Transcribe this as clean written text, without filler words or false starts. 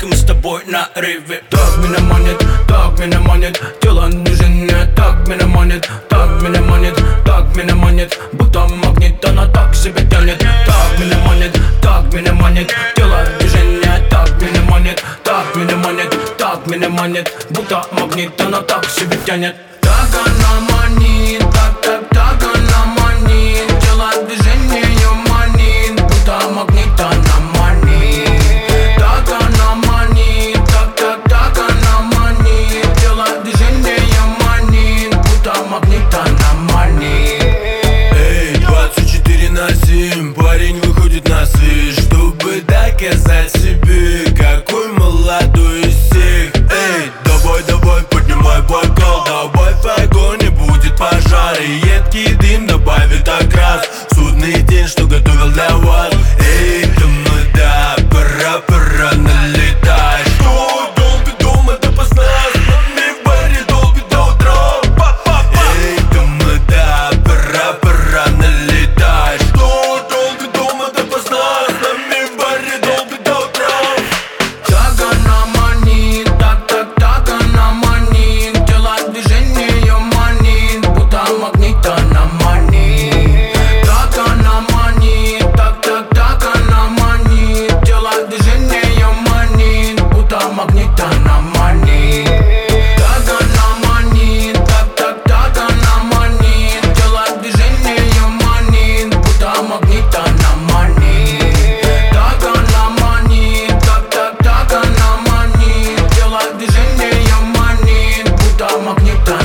и мы с тобой на рыве. Так меня манит, тело движение, так меня манит, так меня манит, так меня манит, будто магнит, она так себя тянет. Так меня манит, тело движение, так меня манит, так меня манит, так меня манит, будто магнит, она так себя тянет. Так она манит, так она манит, тело движение манит, будто магнит, она манит. Так она манит, так она манит, тело движение манит, будто магнит, она манит. Эй, 24/7 парень выходит на свет, чтобы доказать себе, какой молодой из всех. Эй, давай, поднимай бокал, давай в огонь, будет пожар, и едкий дым добавит окрас в судный день, что готовил для вас. Эй, да, пора налетай. Что долго дома допоздна, с нами в баре долго до утра. Эй, да, пора налетай. Что долго дома допоздна, с нами в баре долго до утра. Так она манит, так она манит, тело движение манит, будто магнит, она манит. Так она манит, так она манит, тело движение манит, будто магнит, она манит. Так она манит, так она манит, тело движение манит, будто магнит, она манит. Так она манит, так она манит, тело движение манит, будто магнит.